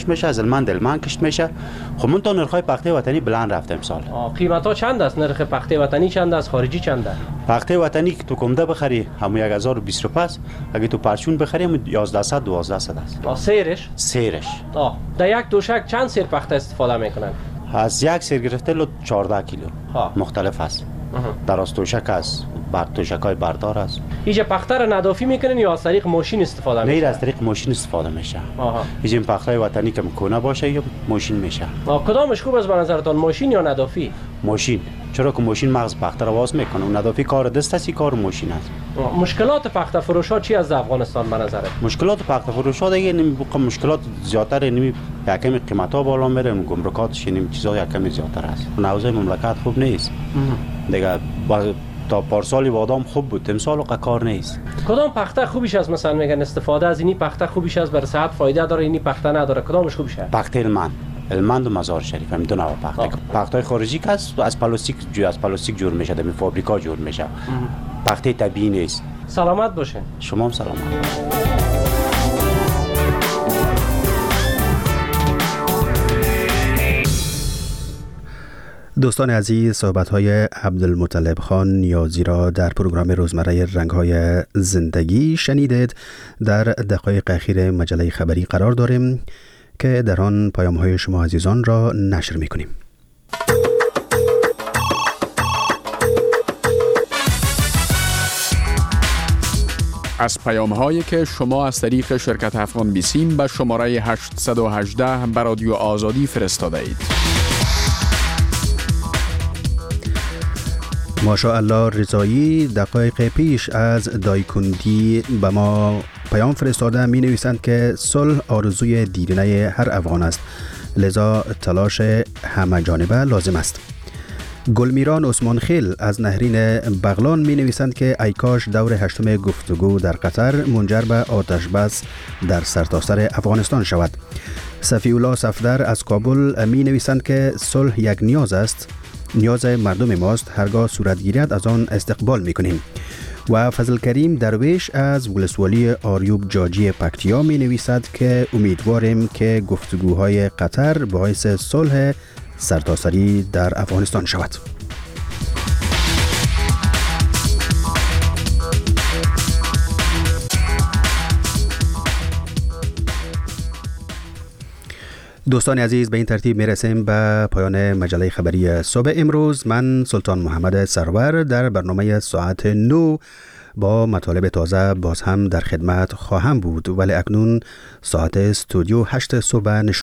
میشه، از علمان دلمان کشت میشه. خب من تا نرخ‌های پخته وطنی بلند رفته امسال. قیمت‌ها چند است؟ نرخ پخته وطنی چند است؟ خارجی چند است؟ پخته وطنی که تو کمده بخری همون 1020 پس، اگه تو پرچون بخری همون 1100 1200 است. سیرش در یک دوشک چند سیر پخته استفاده میکنن؟ از یک سیر گرفته لو 14 کیلو مختلف است. در از توشک است، بر توشک‌های بردار است. اینجا پخته را ندافی میکنن یا از طریق ماشین استفاده میشه؟ نه، از طریق ماشین استفاده میشه. این پخته وطنی که مکونه باشه یا ماشین میشه. کدامش خوب است به نظرتان، ماشین یا ندافی؟ ماشین، چرا که ماشین مغز پخته را واز میکنه و ندافی کار دست است، کار ماشین است. مشکلات پخته فروش‌ها چی از افغانستان به نظرت؟ مشکلات پخته فروش‌ها دیگه مشکلات زیادتر، یکم قیمت‌ها بالا میره، گمرکاتش چیزا یکم زیادتر است. اوضاع مملکت خوب نیست دیگه. تا پارسالی بادام خوب بود، امسال و کار نیست. کدام پخته خوبیش است؟ مثلا میگن استفاده از اینی پخته خوبیش است، برای صحت فایده داره، اینی پخته نداره، کدامش خوبیش است؟ پخته علمند و مزار شریف، هم دو نوع پخته خارجی که از پلاستیک جور میشه، در فابریکا جور میشه. پخته طبیعی نیست. سلامت باشه. شما هم سلامت. دوستان عزیز، صحبت‌های عبدالمطلب خان نیازی را در پروگرام روزمره رنگ‌های زندگی شنیدید. در دقایق اخیر مجله خبری قرار داریم که در آن پیام‌های شما عزیزان را نشر می‌کنیم. از پیام‌هایی که شما از طریق شرکت افغان بیسیم به شماره 818 به رادیو آزادی فرستاده اید. ماشاءالله رضایی دقایق پیش از دایکندی به ما پیام فرستاده، می نویسند که صلح آرزوی دیرینه هر افغان است، لذا تلاش همه جانبه لازم است. گلمیران عثمان خیل از نهرین بغلان می نویسند که ای کاش دور هشتم گفتگو در قطر منجر به آتش بس در سرتاسر افغانستان شود. صفی الله صفدر از کابل می نویسند که صلح یک نیاز است، نیاز مردم ماست، هرگاه صورت گیرد از آن استقبال میکنیم. و فضل کریم درویش از ولسوالی آریوب جاجی پکتیا می نویسد که امیدواریم که گفتگوهای قطر باعث صلح سرتاسری در افغانستان شود. دوستان عزیز، به این ترتیب میرسیم به پایان مجله خبری صبح امروز. من سلطان محمد سرور در برنامه ساعت 9 با مطالب تازه باز هم در خدمت خواهم بود، ولی اکنون ساعت استودیو 8 صبح